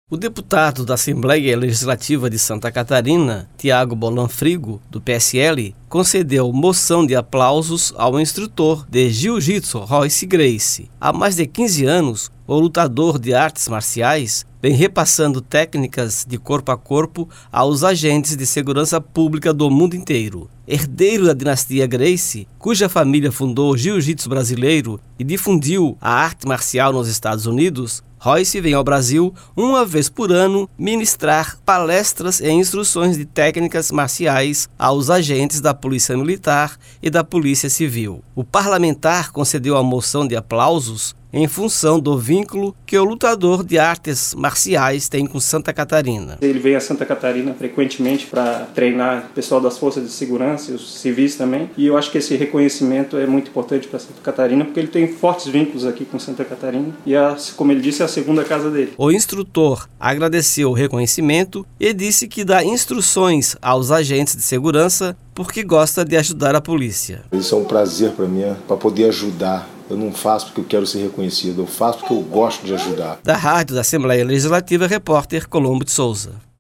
O deputado da Assembleia Legislativa de Santa Catarina, Tiago Bolan Frigo, do PSL, concedeu moção de aplausos ao instrutor de jiu-jitsu Royce Gracie. Há mais de 15 anos, o lutador de artes marciais vem repassando técnicas de corpo a corpo aos agentes de segurança pública do mundo inteiro. Herdeiro da dinastia Gracie, cuja família fundou o jiu-jitsu brasileiro e difundiu a arte marcial nos Estados Unidos, Royce vem ao Brasil uma vez por ano ministrar palestras e instruções de técnicas marciais aos agentes da Polícia Militar e da Polícia Civil. O parlamentar concedeu a moção de aplausos em função do vínculo que o lutador de artes marciais tem com Santa Catarina. Ele vem a Santa Catarina frequentemente para treinar o pessoal das forças de segurança e os civis também. E eu acho que esse reconhecimento é muito importante para Santa Catarina, porque ele tem fortes vínculos aqui com Santa Catarina. E, como ele disse, é a segunda casa dele. O instrutor agradeceu o reconhecimento e disse que dá instruções aos agentes de segurança porque gosta de ajudar a polícia. Isso é um prazer para mim, para poder ajudar. Eu não faço porque eu quero ser reconhecido, eu faço porque eu gosto de ajudar. Da Rádio da Assembleia Legislativa, repórter Colombo de Souza.